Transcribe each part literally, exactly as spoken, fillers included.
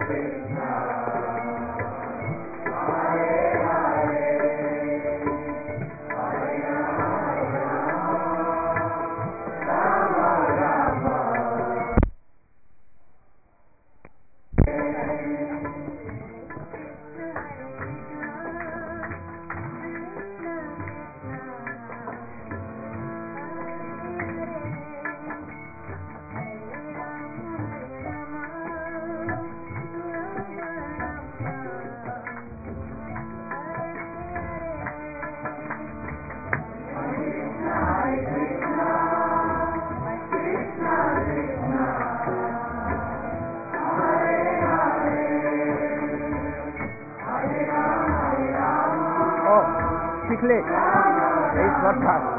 Quickly, it's not fast.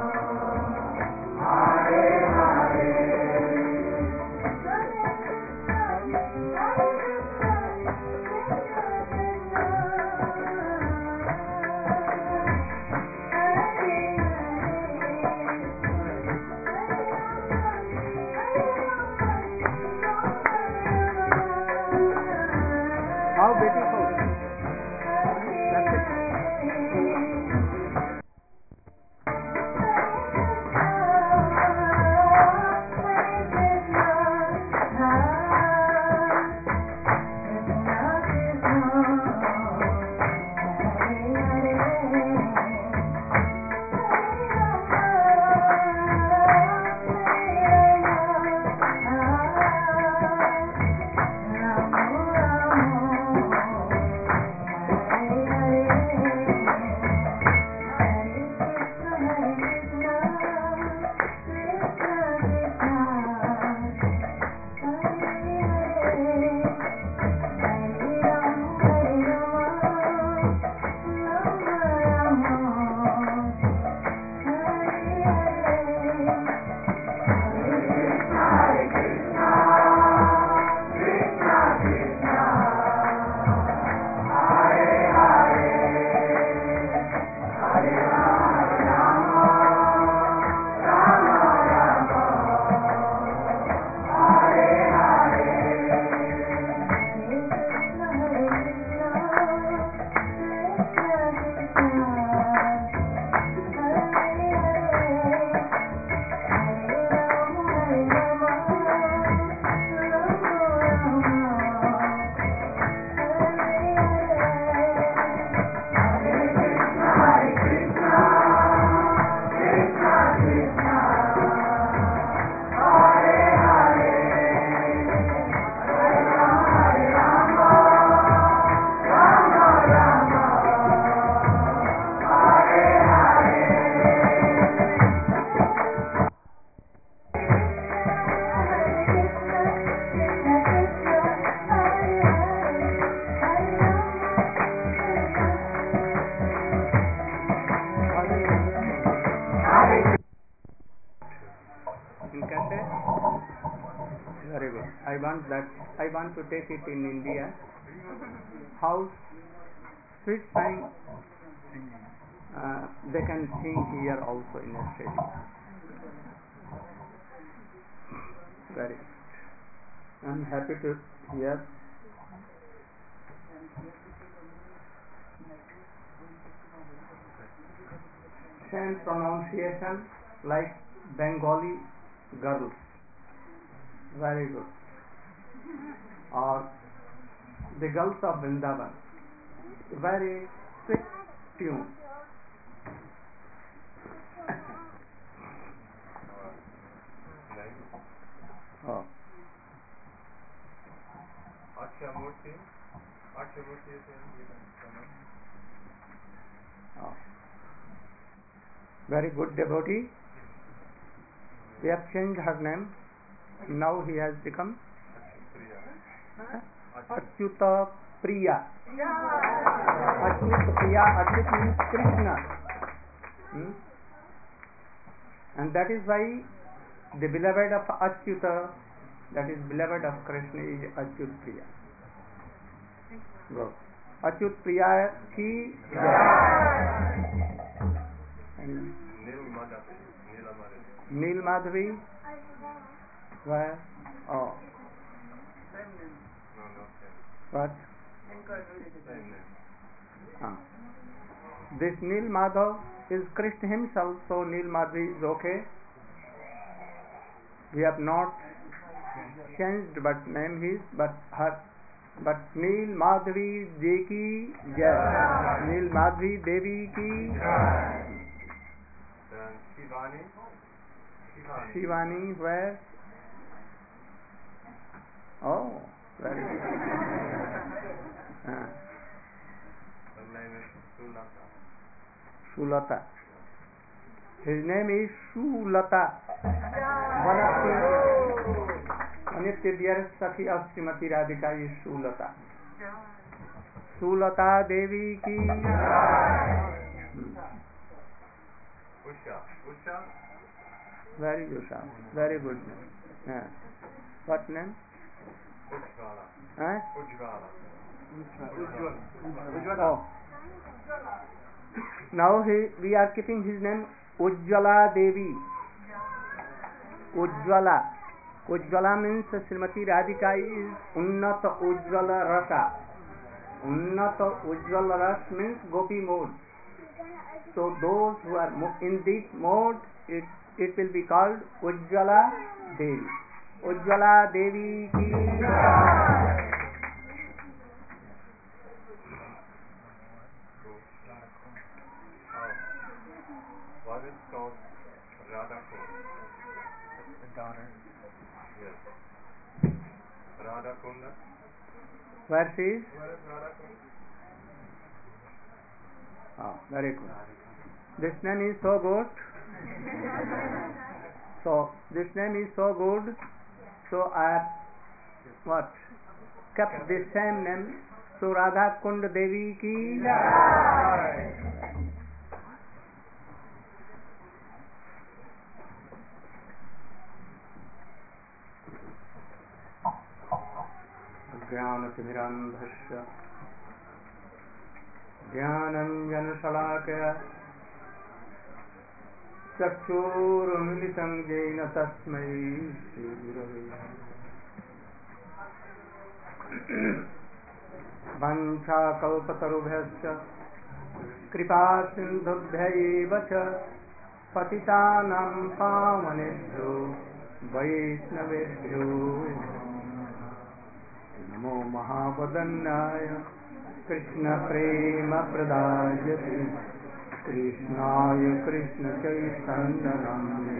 How beautiful. That's it. Very good. I want that. I want to take it in India. How sweet song uh, they can sing here also in Australia. Very. I'm happy to hear. Same pronunciation like Bengali girls. Very good. Or the girls of Vrindavan. Very sweet tune. Oh. Oh. Very good devotee. We have changed her name. Now he has become Achyuta Priya. Achyuta Priya. Achyut means Krishna. Hmm? And that is why the beloved of Achyuta, that is beloved of Krishna, is Achyut Priya. Go. Achyut Priya ki jai. Neel Madhavi. Where? Oh. What? Ah. This Nil Madhav is Krishna himself, so Nil Madhav is okay. We have not changed but name his, but her, but Nil Madhavi Devi ki Jai. Nil Madhavi Devi ki Shivani. Shivani. Shivani, where? Oh, very good. Ah. Her name is Sulata. Sulata. His name is Sulata. One of the, one of the dearest Sakhi of Srimati Radhika is Sulata. Sulata Devi ki. Usha. Usha. Very good, sir. Very good name. Yeah. What name? Ujjvala. Huh? Ujjvala. Ujjvala. Oh. Now he, we are keeping his name Ujjvala Devi. Ujjvala. Ujjvala means Srimati Radhika is Unnata Ujjvala Rasa. Unnata Ujjvala Rasa means Gopi mode. So those who are in this mode, it, it will be called Ujjvala Devi. Ujjvala Devi ki. What is called Radha Kund? The daughter. Yes. Radha Kunda. Where she is? Where is Radha Kund? Oh, very good. This name is so good. So this name is so good. So I have what? Kept this same name. So Radha Kund Devi ki. ज्ञानतिमिरान्धस्य ज्ञानञ्जनशलाकया चक्षुरुन्मिलितं येन तस्मै श्रीगुरवे वञ्चाकल्पतरुभ्यश्च कृपासिन्धुभ्यैव च पतितानां पावनेभ्यो वैष्णवेभ्यो नमो महावदन्नाय कृष्णप्रेमप्रदायते कृष्णाय कृष्णचैतन्यनाम्ने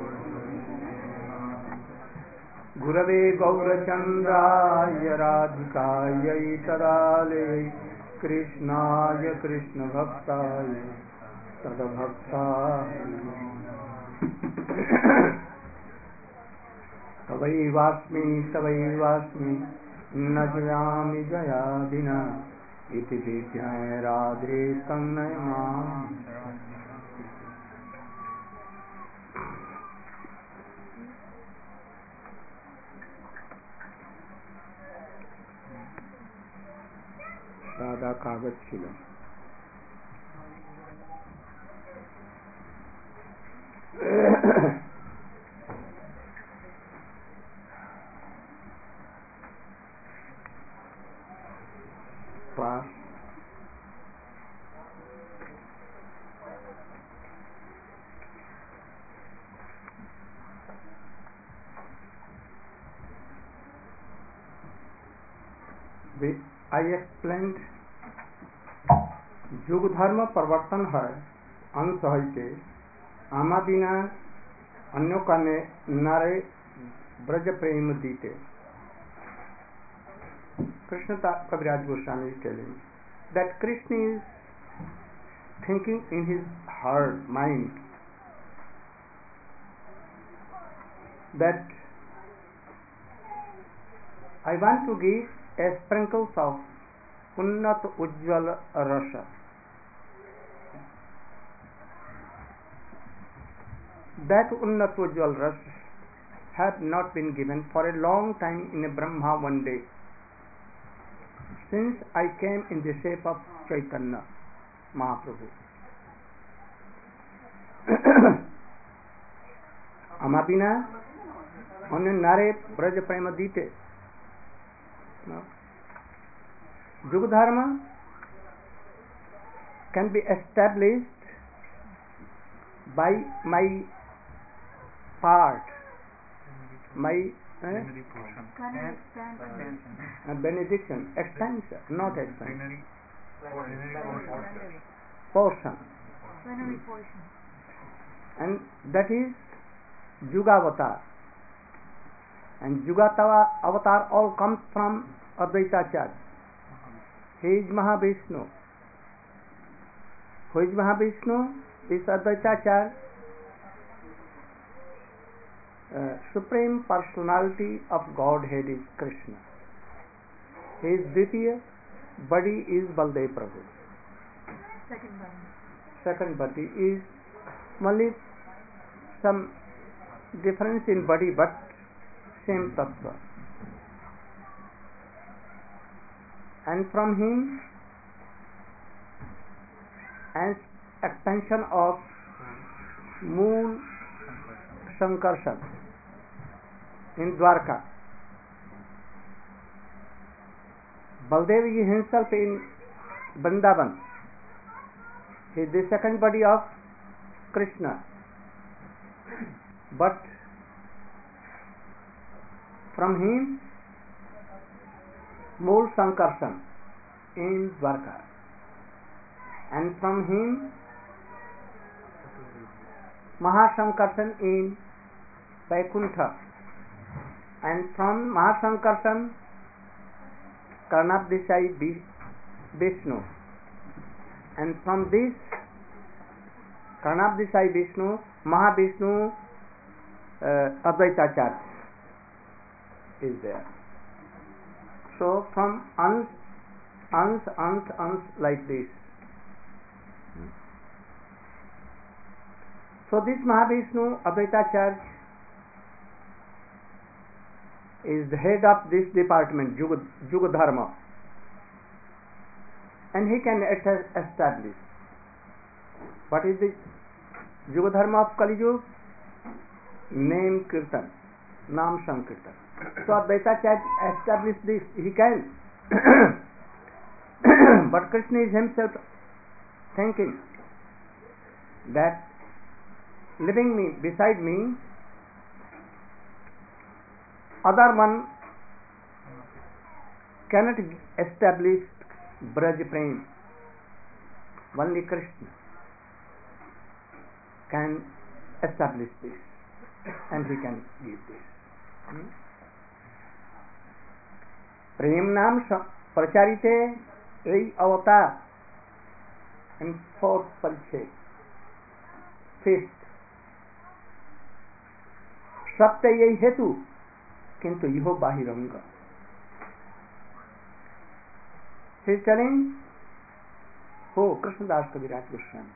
गुरवे गौरचन्द्राय राधिकायै तदालये कृष्णाय कृष्णभक्ताय तदभक्ताय तवैवास्मि तवैवास्मि न जयामि जयादिना इति विज्ञाय राधे तन्मय माम् सादा कागज ছিল class we, I explained युग धर्म परिवर्तन है अंश हईते आमा बिना अन्यों का नारे ब्रज प्रेम दीते Krishna Kaviraj Goswami is telling that Krishna is thinking in his heart, mind, that I want to give a sprinkles of Unnat Ujjwala Rasa. That Unnat Ujjwala Rasa had not been given for a long time in a Brahma one day. Since I came in the shape of Chaitanya Mahaprabhu. Amabina onne nare braj prema dite. No? Yuga Dharma can be established by my part, my eh, uh, benediction, extension, not extension, portion, Plenary portion. and that is Yuga Avatar. And Yuga Tava- Avatar all comes from Advaita Acharya. He is Mahavishnu. Who is Mahavishnu? Is Advaita Acharya. Uh, Supreme Personality of Godhead is Krishna. His Dvitiya body is Baldev Prabhu. Second body. Second body is only some difference in body, but same tattva. And from him, as expansion of Mool Sankarshan in Dwarka, Baldev is himself in Vrindavan. He is the second body of Krishna. But from him, Mool Sankarshan in Dwarka. And from him, Mahasankarshan in Vaikuntha. And from Mahasankarshan, Karnabdesai Vishnu. And from this Karnabdesai Vishnu, Mahavishnu uh, Advaita Acharya is there. So from ans, ans, ans, ans like this. So this Mahavishnu Advaita Acharya is the head of this department, Yuga, Yuga Dharma, and he can establish. What is the Yuga Dharma of Kali Yuga? Name Kirtan, Nam Sankirtan. So Advaita Acharya established this, he can. But Krishna is himself thinking that living me beside me, other one cannot establish Braj Prem. Only Krishna can establish this, and he can give this. Hmm? Prem Nam Pracharite Ei Avatar and fourth Parichhet. Fifth. Sapta Ei Hetu Kintu Iho Bahiranga. He is telling, oh, Krishnadas Kaviraj Goswami,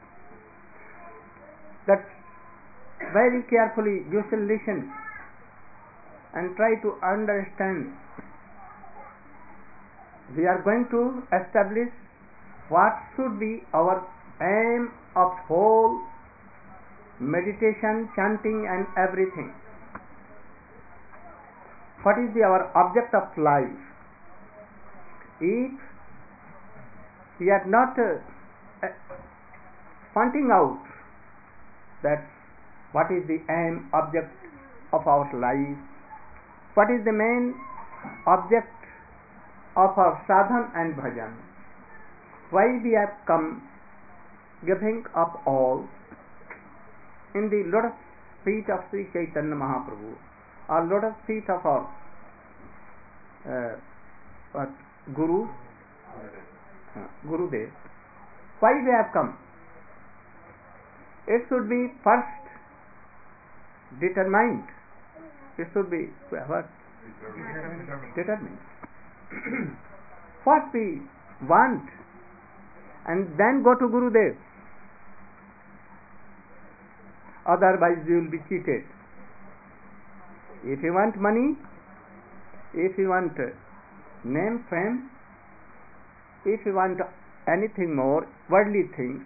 that very carefully you shall listen and try to understand. We are going to establish what should be our aim of whole meditation, chanting and everything. What is the, our object of life? If we are not uh, uh, pointing out that what is the aim, object of our life, what is the main object of our sadhan and bhajan, why we have come giving up all in the lotus feet of Sri Chaitanya Mahaprabhu, or lotus feet of our uh, what, Guru, uh, Gurudev, why we have come? It should be first determined. It should be what? Determined. What we want, and then go to Gurudev. Otherwise you will be cheated. If you want money, if you want name, fame, if you want anything more, worldly things,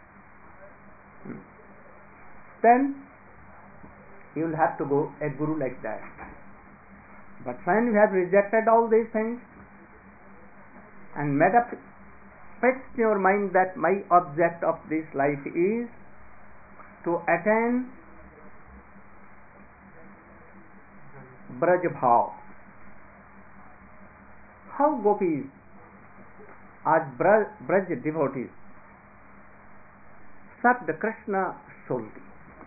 then you will have to go a guru like that. But when you have rejected all these things, and made up fixed in your mind that my object of this life is to attain Braj Bhav. How gopis as Braj, Braj devotees served Krishna solely.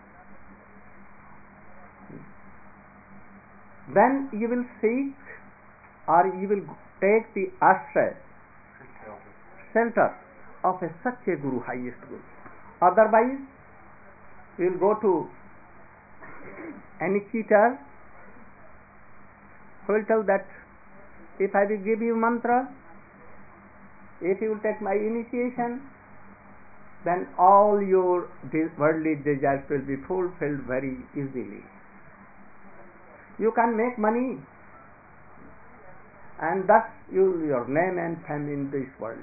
Then you will seek or you will take the ashray, shelter of a, such a Guru, highest Guru. Otherwise, you will go to any cheater who will tell that if I will give you mantra, if you will take my initiation, then all your worldly desires will be fulfilled very easily. You can make money and thus you your name and fame in this world.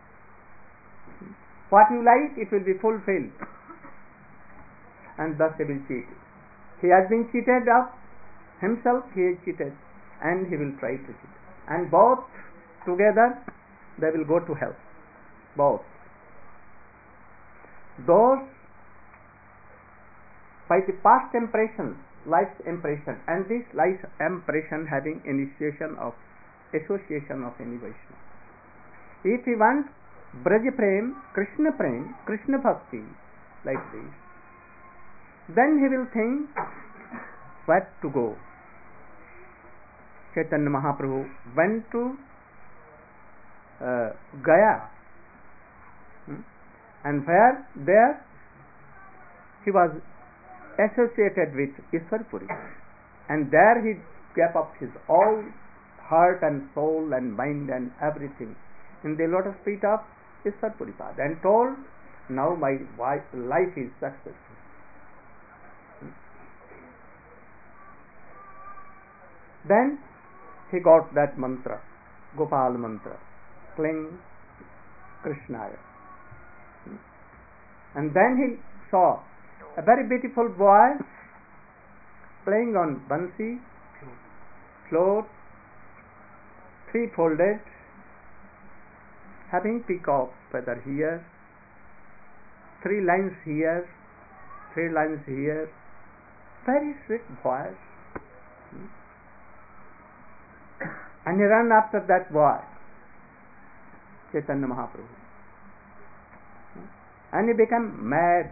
What you like, it will be fulfilled, and thus he will cheat. He has been cheated of himself, he is cheated, and he will try to cheat. And both together they will go to hell. Both. Those by the past impressions, life's impression, and this life's impression having initiation of association of any Vaishnava. If he wants Braj Prem, Krishna Prem, Krishna Bhakti, like this, then he will think where to go. Chaitanya Mahaprabhu went to uh, Gaya, hmm? and where there he was associated with Ishwarpuri, and there he gave up his all heart and soul and mind and everything in the lotus feet of Ishwarpuri Pada, and told, now my life is successful. Then he got that mantra, Gopal mantra, cling Krishnaya. And then he saw a very beautiful boy playing on bansi, float, three-folded, having peacock feather here, three lines here, three lines here, very sweet boy. And he ran after that boy, Chaitanya Mahaprabhu. And he became mad.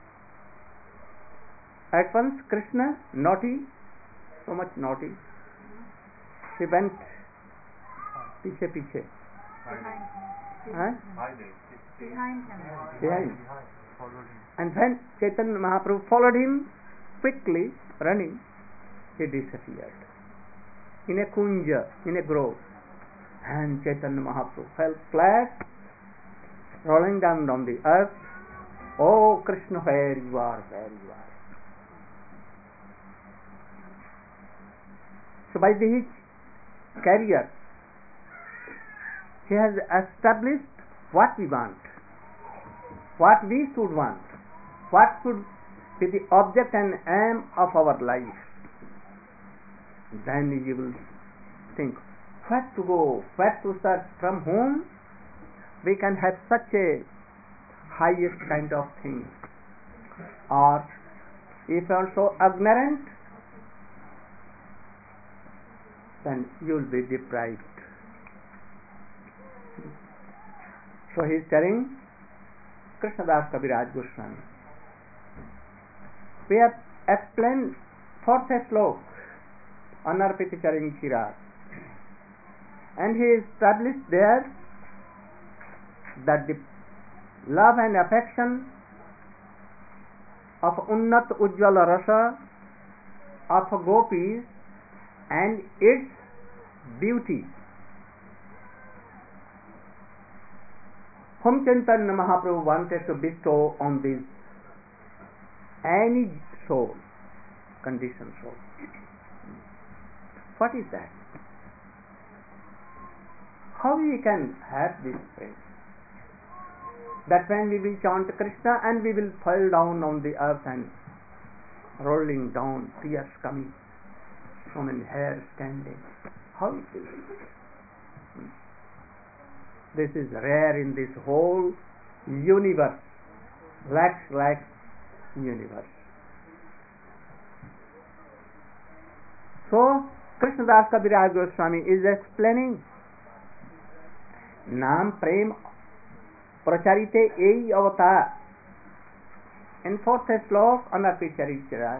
At once Krishna, naughty, so much naughty, he went piche piche. Huh? Behind him. Behind. And when Chaitanya Mahaprabhu followed him quickly, running, he disappeared in a kunja, in a grove. And Chaitanya Mahaprabhu fell flat, rolling down on the earth. Oh Krishna, where you are, where you are. So by his career, he has established what we want, what we should want, what should be the object and aim of our life. Then you will think, where to go, where to start, from whom we can have such a highest kind of thing. Or if also ignorant, then you will be deprived. So he is telling Krishnadas Kaviraj Goswami. We have explained fourth slok, Anarpiti Charing Chirag, and he established there that the love and affection of Unnat Ujjvala Rasa of gopis and its beauty, whom Chaitanya Mahaprabhu wanted to bestow on this any soul, conditioned soul. What is that? How we can have this faith? That when we will chant Krishna and we will fall down on the earth and rolling down, tears coming, so many hairs standing. How it will be? This is rare in this whole universe, lakhs, lakhs universe. So, Krishnadas Kaviraj Goswami is explaining Nam Prem Pracharite Ei Avata. In fourth slok, Anapi Charichara,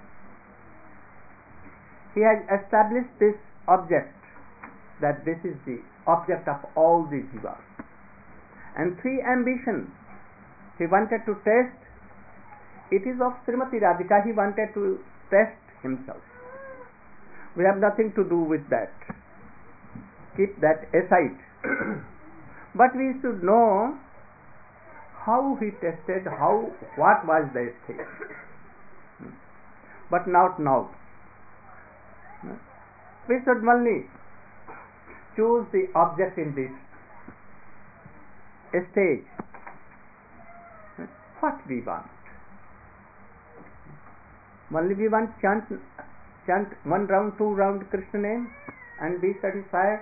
he has established this object, that this is the object of all the jivas. And three ambitions he wanted to test. It is of Srimati Radhika, he wanted to test himself. We have nothing to do with that. Keep that aside. But we should know how he tested, how, what was that thing. But not now. We should only choose the object in this stage. What we want. Only we want chant, chant one round, two round Krishna name and be satisfied.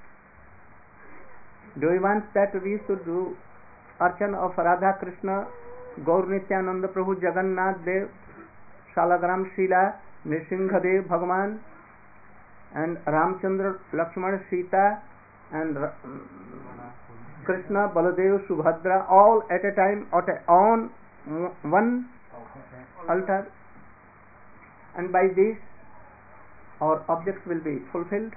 Do we want that we should do Archan of Radha Krishna, Gaur Nityananda Prabhu, Jagannath Dev, Shalagram Shila, Nrsimhadev Bhagavan, and Ramchandra, Lakshmana, Sita, and Krishna, Baladev, Subhadra, all at a time, at a, on one altar, and by this our object will be fulfilled.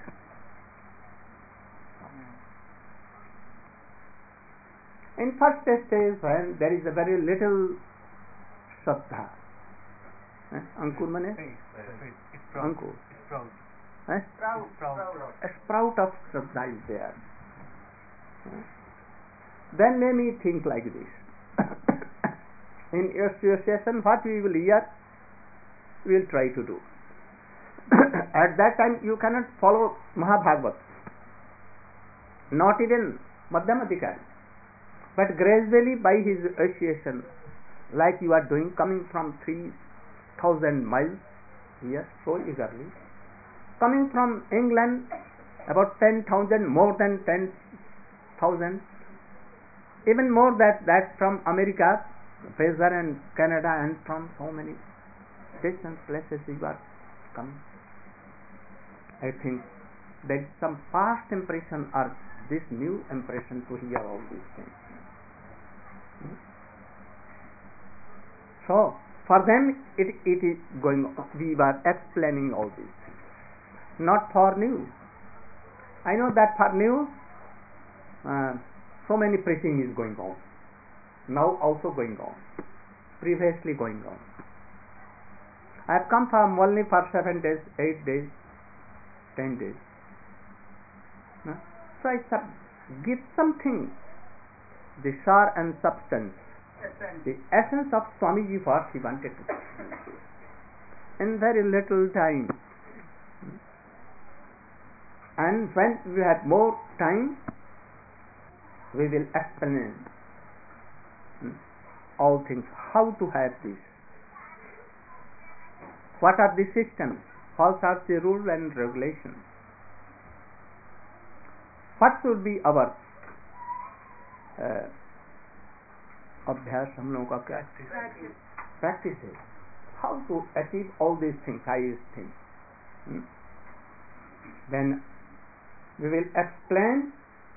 In first stage, when there is a very little Shraddha, eh? Ankur mane? Ankur. Eh? Sprout. A sprout of Shraddha is there. Then may we think like this. In association, what we will hear, we will try to do. At that time, you cannot follow Mahabhagavat, not even Madhyamadikari. But gradually, by his association, like you are doing, coming from three thousand miles here, so eagerly, coming from England, about ten thousand, more than ten thousand, even more that that from America, Fraser and Canada, and from so many distant places you are coming. I think there is some past impression or this new impression to hear all these things. So, for them it, it is going on. We were explaining all these things. Not for new. I know that for new, uh, so many preaching is going on. Now also going on. Previously going on. I have come from only for seven days, eight days, ten days. No? So I sub- give something, the sar and substance, the essence of Swamiji, what he wanted to do. In very little time. And when we have more time, we will explain all things, how to have this. What are the systems? What are the rules and regulations? What should be our uh, अभ्यास हम लोगों का क्या practice है? How to achieve all these things, highest things? Hmm? Then we will explain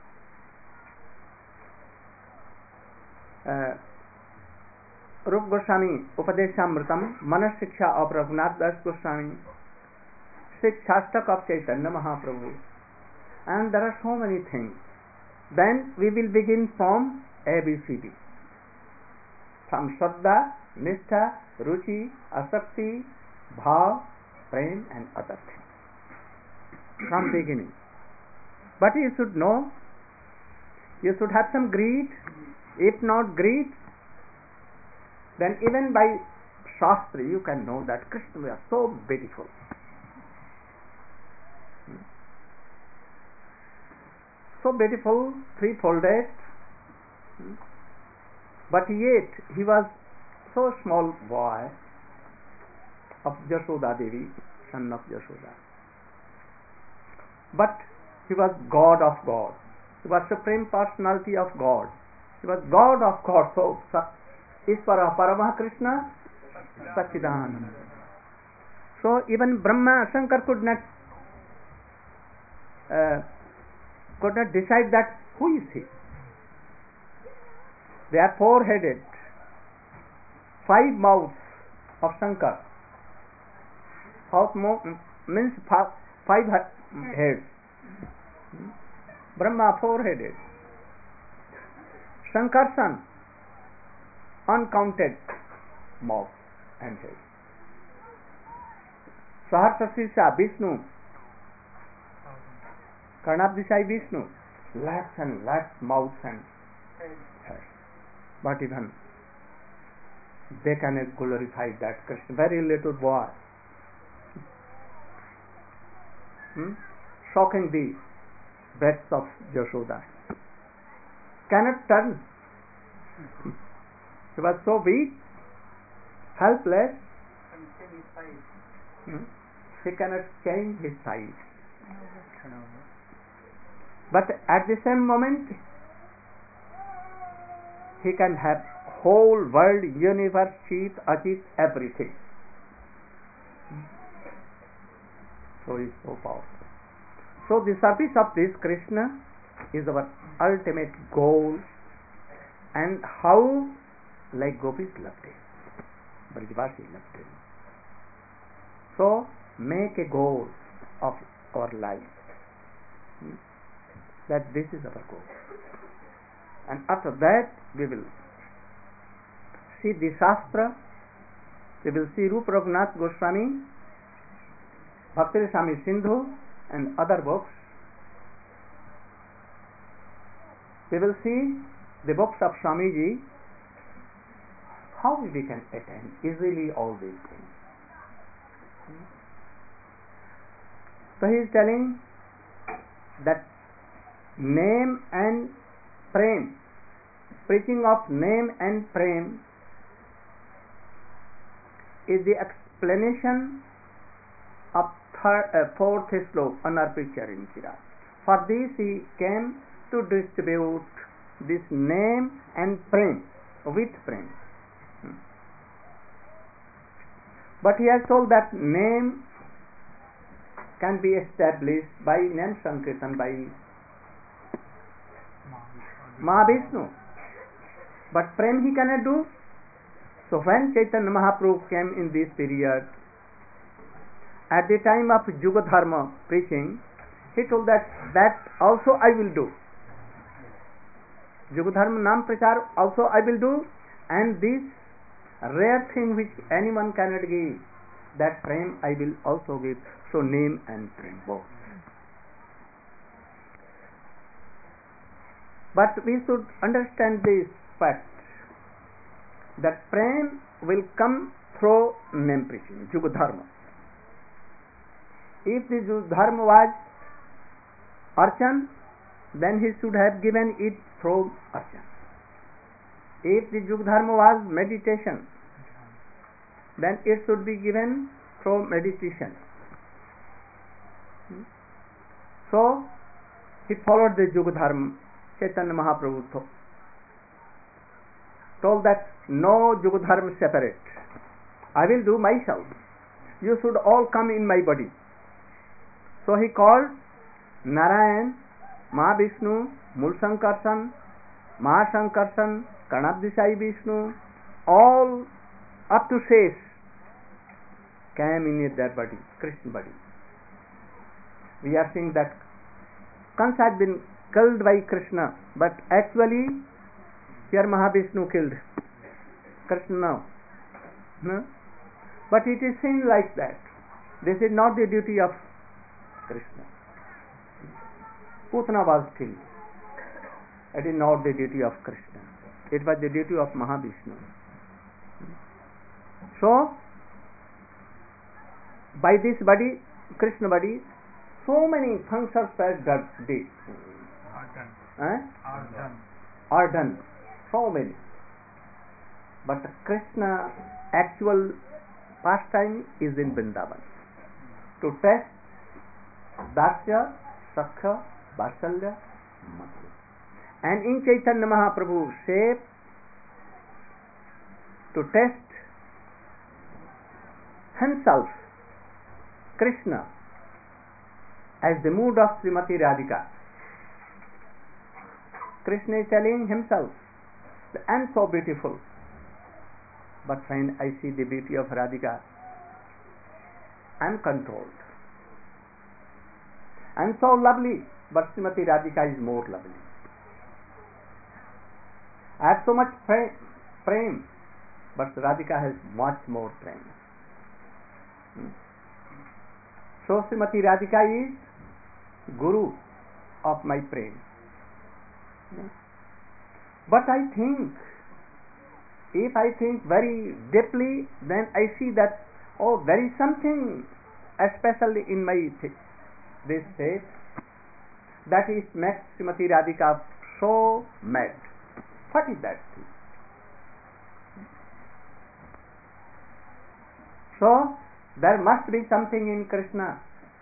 uh, Rup Goswami Upadeshamritam, Manas Shiksha of Raghunath Das Goswami, Shikshastak of Chaitanya Mahaprabhu, and there are so many things. Then we will begin from A B C D. From Shraddha, Nishtha, Ruchi, Asakti, Bhav, Prem, and other things. From beginning. But you should know, you should have some greed. If not greed, then even by Shastra you can know that Krishna was so beautiful. So beautiful, three-folded, but yet he was so small boy of Jashoda Devi, son of Jashoda. But he was God of God. He was Supreme Personality of God. He was God of God. So, Ishvara Paramah Krishna Satchidananda. So even Brahma, Shankar could not uh, could not decide that who is he. They are four-headed, five mouths of Shankar. South mo- means five, five heads. Brahma four-headed. Shankarsan uncounted mouths and heads. Saharsasisha Vishnu, Karnabdishai Vishnu, lakhs and lakhs mouths and heads. But even they cannot glorify that Krishna, very little boy. Hmm? Shocking the breasts of Yashoda. Cannot turn. He was so weak, helpless. Hmm? He cannot change his size. But at the same moment, he can have whole world, universe, sheep, ajit, everything. So he is so powerful. So the service of this Krishna is our ultimate goal, and how, like gopis loved him, Brajavasi loved him. So make a goal of our life, hmm? that this is our goal, and after that we will see the Shastra, we will see Rupa Raghunath Goswami, Bhakti Rasami Sindhu and other books. We will see the books of Swamiji, how we can attain easily all these things. So he is telling that name and prem, preaching of name and prem is the explanation of third, uh, fourth sloka, Anarpicharinchira. For this he came to distribute this name and prem, with prem. Hmm. But he has told that name can be established by name Sankirtan, by Mahavishnu. But prem he cannot do. So when Chaitanya Mahaprabhu came in this period, at the time of Yugadharma preaching, he told that that also I will do. Yugadharma Nam Prachar also I will do, and this rare thing which anyone cannot give, that prem I will also give. So name and prem both. But we should understand this fact, that prem will come through name preaching, Yugadharma. If the Yugadharma was Archan, then he should have given it through Archan. If the Yugadharma was meditation, then it should be given through meditation. So he followed the Yugadharma. Chaitanya Mahaprabhu told that no Yugadharma separate. I will do myself. You should all come in my body. So he called Narayan, Mahavishnu, Mulsankarsan, Mahashankarsan, Karnabdishai Vishnu, all up to Shesh came in their body, Krishna body. We are seeing that Kans had been killed by Krishna, but actually here Mahavishnu killed Krishna now. No? But it is seen like that. This is not the duty of Krishna. Putana was killed. It is not the duty of Krishna. It was the duty of Mahavishnu. So, by this body, Krishna body, so many functions were done. Are done. Eh? Are done. Are done. So many. But Krishna actual pastime is in Vrindavan. To test Dasya, Sakha, Vatsalya, And in Chaitanya Mahaprabhu shape, to test himself, Krishna, as the mood of Srimati Radhika. Krishna is telling himself, I am so beautiful, but when I see the beauty of Radhika, I am controlled. I am so lovely, but Srimati Radhika is more lovely. I have so much prem, but Radhika has much more prem. Hmm. So Srimati Radhika is Guru of my prem. Hmm. But I think, if I think very deeply, then I see that, oh, there is something especially in my th- this state that is makes Srimati Radhika so mad. What is that thing? So there must be something in Krishna.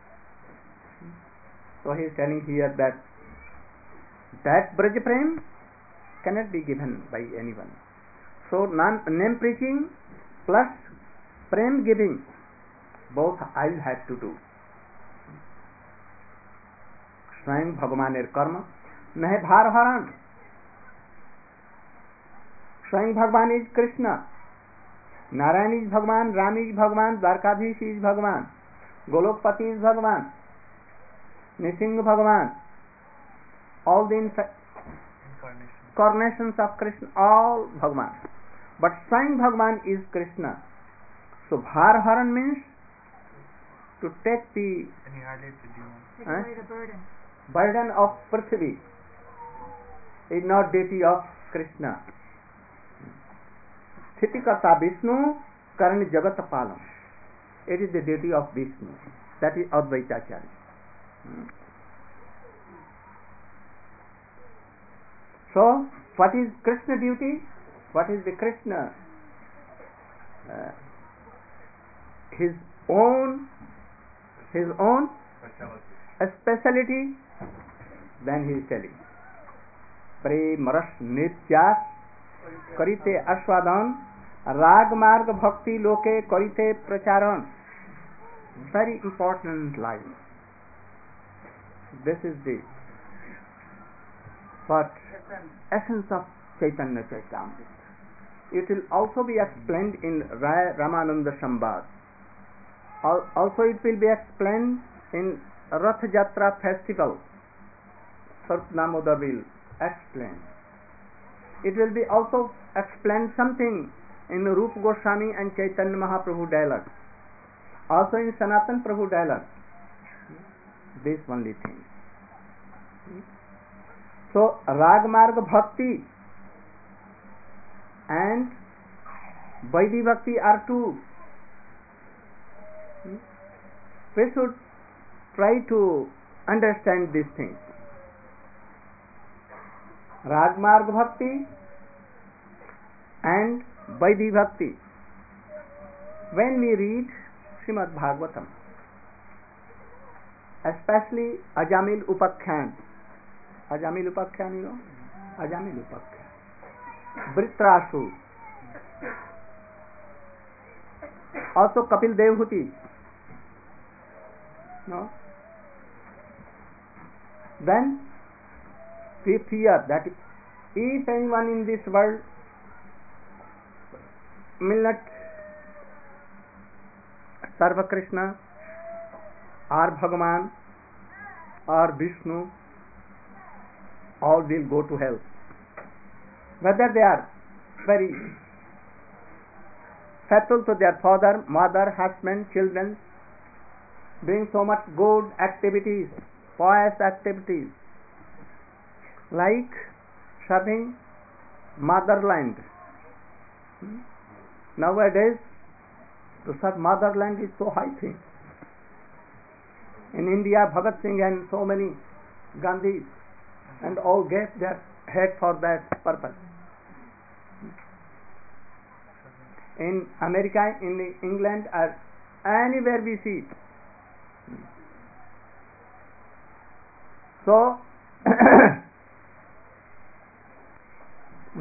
So he is telling here that that Braj Prem cannot be given by anyone. So non, name preaching plus prem giving, both I will have to do. Swayam Bhagavaner karma nahe bhar haran. Swayam Bhagavan is Krishna, Narayan is Bhagavan, Ram is Bhagavan, Dwarkadhish is Bhagavan, Golokpati is Bhagavan, Nisingh Bhagavan, all the incarnations of Krishna, all Bhagavan. But Swayam Bhagavan is Krishna. So Bhar Haran means to take the And he highlights the demon. Take Huh? away the burden. burden of Prithvi is not duty of Krishna. Sthitikata Vishnu, Karani Jagat Palam. It is the duty of Vishnu. That is Advaitacharya. Hmm. So, what is Krishna duty? What is the Krishna? Uh, his own, his own speciality. Then he is telling, Prem Ras Nityas Karite Ashwadan Rag Marg Bhakti Loke Karite Pracharan. Very important line. This is the what essence of Chaitanya Chaitamrita. It will also be explained in Rai Ramananda Sambad. Also it will be explained in Rath Jatra festival. Sartnamodar will explain. It will be also explained something in Rupa Goswami and Chaitanya Mahaprabhu dialogue. Also in Sanatan Prabhu dialogue. This only thing. So Rag Marg Bhakti and Vaidhi Bhakti are two. We should try to understand these things. Rag Marg Bhakti and Vaidhi Bhakti. When we read Srimad Bhagavatam, especially Ajamil Upakhyan, Ajamil Upakhyan, you know? Ajamil Upakhyan. Vritrasu. Also Kapil Devhuti. No? Then we fear that if anyone in this world will not serve Krishna or Bhagavan or Vishnu, all will go to hell. Whether they are very faithful to their father, mother, husband, children, doing so much good activities, pious activities, like serving motherland. Hmm? Nowadays, to serve motherland is so high thing. In India, Bhagat Singh and so many Gandhis and all gave their head for that purpose. In America, in England, or anywhere we see it. So,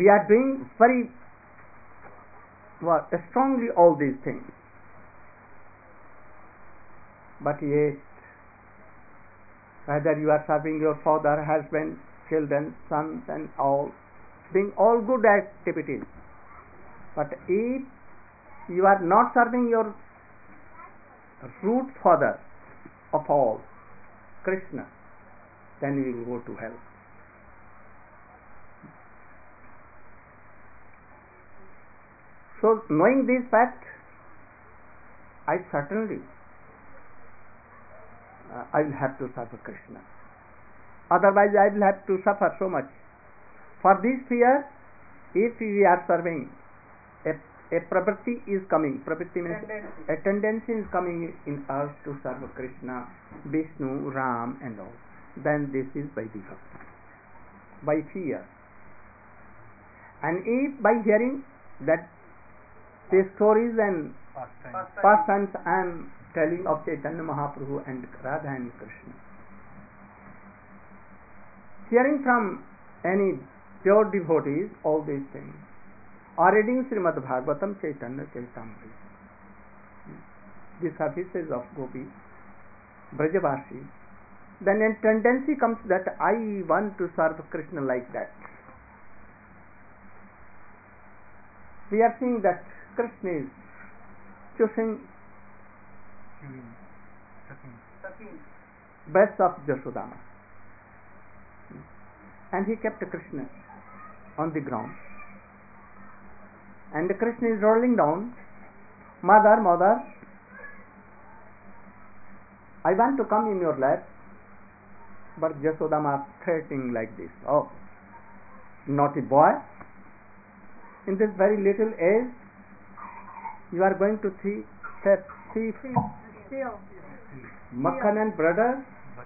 we are doing very well, strongly all these things, but yet whether you are serving your father, husband, children, sons and all, doing all good activities, but if you are not serving your root father of all, Krishna, then you will go to hell. So knowing this fact, I certainly uh, I will have to serve Krishna. Otherwise I will have to suffer so much. For this fear, if we are serving, a, a pravritti is coming. Pravritti means a tendency is coming in us to serve Krishna, Vishnu, Ram and all. Then this is by default, by fear. And if by hearing that the stories and pastimes I am telling of Chaitanya Mahaprabhu and Radha and Krishna, hearing from any pure devotees all these things, or reading Srimad Bhagavatam, Chaitanya Charitamrita, the services of Gopi, Brajavasi, then a tendency comes that I want to serve Krishna like that. We are seeing that Krishna is choosing breast of Jasodama, and he kept Krishna on the ground, and Krishna is rolling down, mother, mother, I want to come in your lap, but Jasodama threatening like this, oh, naughty boy, in this very little age you are going to see step thief, Makhan and brother,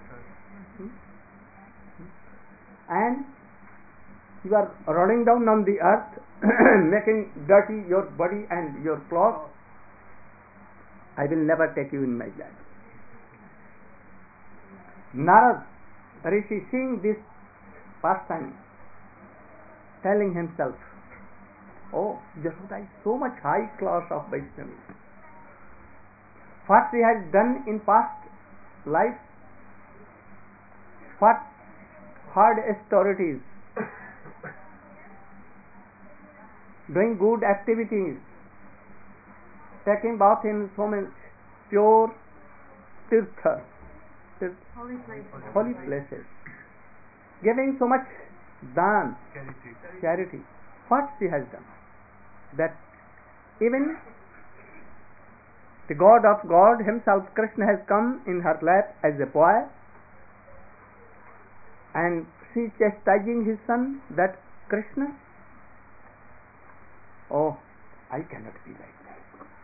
and you are rolling down on the earth, making dirty your body and your clothes. I will never take you in my lap. Narad Rishi, seeing this pastime, telling himself, oh, Jasoda is so much high class of Vaishnavi. What she has done in past life, what hard austerities, doing good activities, taking bath in so many pure tirtha, Holy places. holy places, giving so much dan, Charity. charity. What she has done, that even the God of God himself, Krishna, has come in her lap as a boy, and she chastising his son, that Krishna, oh, I cannot be like that.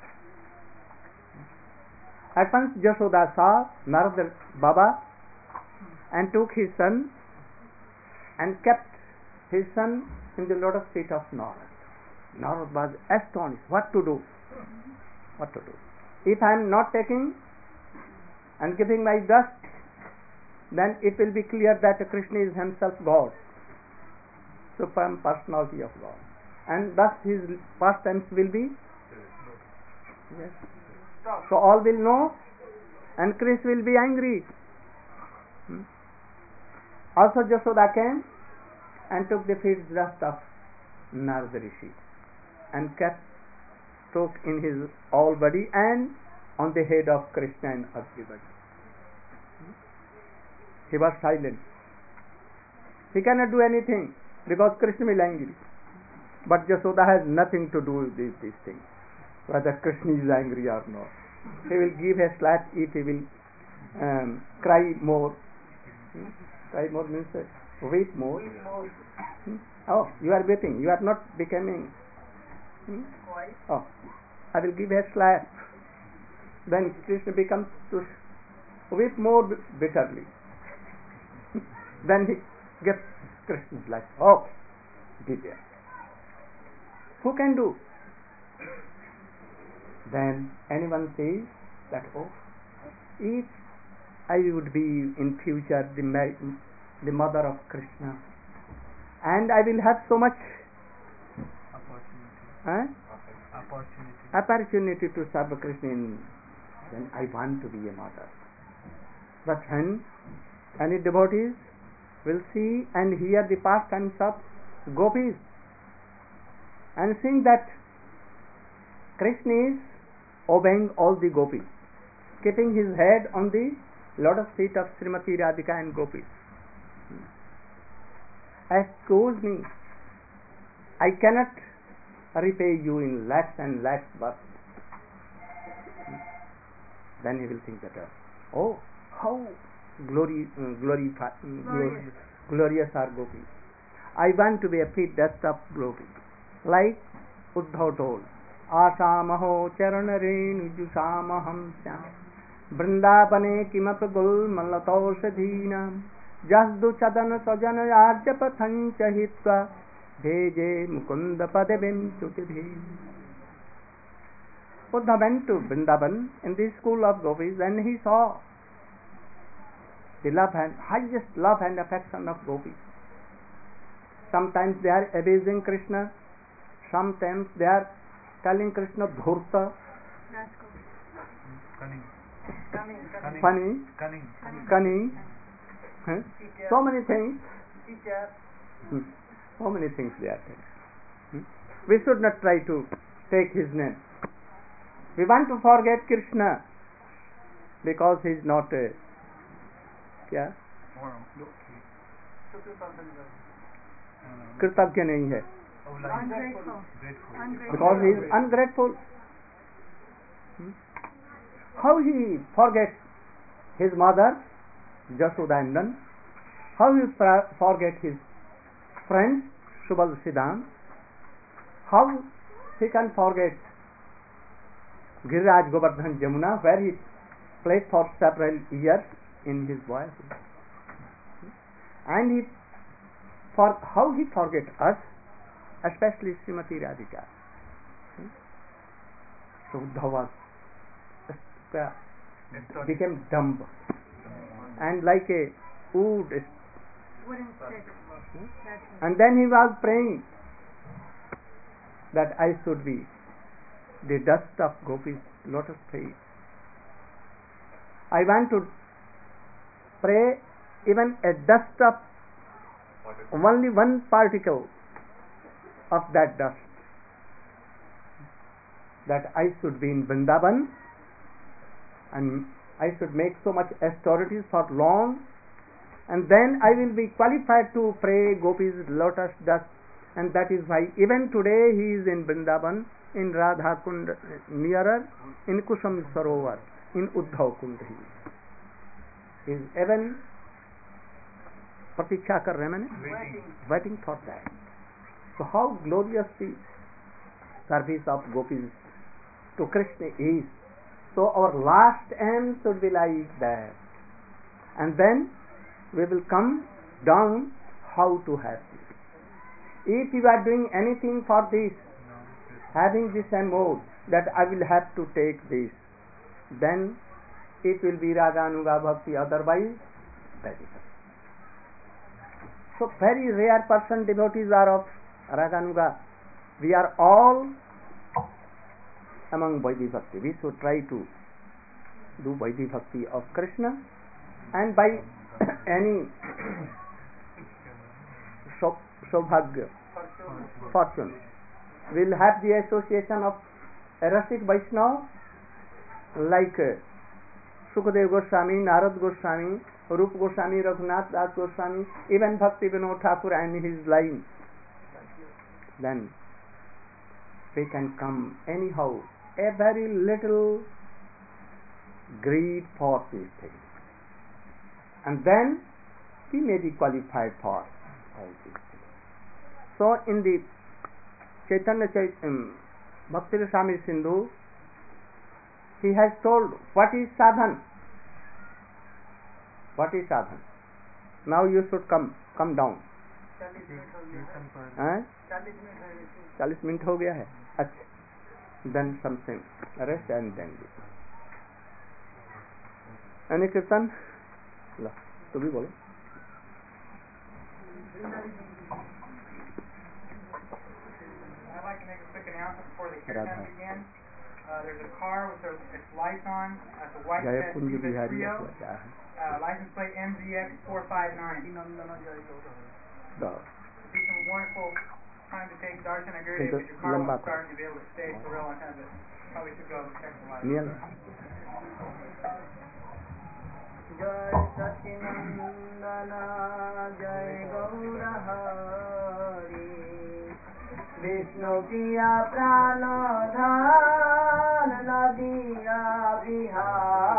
At once Jashoda saw Narada Baba and took his son and kept his son in the lotus feet of Narada. Narada was astonished. What to do? What to do? If I am not taking and giving my dust, then it will be clear that Krishna is himself God, supreme personality of God, and thus his pastimes will be, yes. So all will know, and Krishna will be angry. Hmm? Also Jashoda came and took the feet dust of Narada Rishi and kept, took in his all body and on the head of Krishna and everybody. Hmm? He was silent. He cannot do anything because Krishna will angry. But Jashoda has nothing to do with these, these things, whether Krishna is angry or not. He will give a slap if he will um, cry more. Hmm? Cry more means uh, weep more. Hmm? Oh, you are weeping. You are not becoming. Hmm? Oh, I will give a slap. Then Krishna becomes to weep more bitterly. Then he gets Krishna's life. Oh, Divya. Who can do? Then anyone says that, oh, if I would be in future the, the mother of Krishna, and I will have so much huh? Opportunity. opportunity to serve Krishna, in, then I want to be a mother. But when any devotees will see and hear the pastimes of gopis and think that Krishna is obeying all the gopis, keeping his head on the lotus feet of Srimati Radhika and gopis. Excuse me, I cannot repay you in lakhs and lakhs births. Then he will think that, oh, how glory, uh, glory, uh, glorious. glorious are gopis. I want to be a feet dust of glory. Like Uddhav told, Asamaho charanarenu jusamaham syam Vrindavane kimap gul malataushadhinam Jasdu chadana sajana arjapathancha hitva Bheje mukunda padevim sutibhi. Uddhav went to Vrindavan in the school of gopis, and he saw the love and highest love and affection of gopis. Sometimes they are abusing Krishna, sometimes they are telling Krishna dhurta, Cunning. Coming, coming. funny, Cunning. cunning, huh? so many things. Teacher. Hmm. So many things they are telling. Hmm? We should not try to take his name. We want to forget Krishna because he is not a क्या कृतज्ञ नहीं है, Ungrateful. Grateful. Ungrateful. because he is ungrateful. Hmm? How he forgets his mother Jashodandan, how he forget his friends Subal Siddham, how he can forget Giriraj Govardhan Jamuna, where he played for several years in his boyhood, and he for how he forget us, especially Srimati Radhika. So Uddhav was became dumb and like a wood, Wooden stick. That's it. and then he was praying that I should be the dust of gopis lotus feet. I want to pray even a dust of only one particle of that dust, that I should be in Vrindavan and I should make so much austerities for long, and then I will be qualified to pray gopis lotus dust. And that is why even today he is in Vrindavan, in Radha Kund, nearer in Kusam Sarovar, in Uddhav Kund. He is even pratiksha kar rahe hain, Waiting. waiting for that. So how glorious the service of gopis to Krishna is. So our last aim should be like that, and then we will come down how to have this. If you are doing anything for this, having this mode that I will have to take this, then it will be Raganuga Bhakti, otherwise very difficult. So very rare person devotees are of Raganuga. We are all among Vaidhi Bhakti. We should try to do Vaidhi Bhakti of Krishna, and by any Saubhagya, fortune, we will have the association of a Rasik Vaishnava like Sukadev Goswami, Narad Goswami, Rup Goswami, Raghunath Das Goswami, even Bhakti Vinod Thakur and his line. Then we can come anyhow, a very little greed for these things, and then we may be qualified for all these things. So in the Chaitanya Chait um, Bhakti Rasamrita Sindhu, he has told what is sadhan. What is sadhan? Now you should come come down. हैं? चालीस minute हो गया है. अच्छा, then something rest and then any कीर्तन ला तो भी बोलो. I'd like to make a quick announcement. Lanka before the kirtan Radha. began. Uh, there's a car with their, its lights on. That's a white जय set कुंज Viva Bihari Trio. अथवा क्या है Uh, license plate M Z X four five nine. तो Be some wonderful time to take darshan of Gurudev Take a because your car lamba won't start and you'll be able to stay for real on kind of it. Probably should go and check the light. नियल जय सचिनंदन जय गौर हरि विष्णु किया प्राण धान नदिया बिहार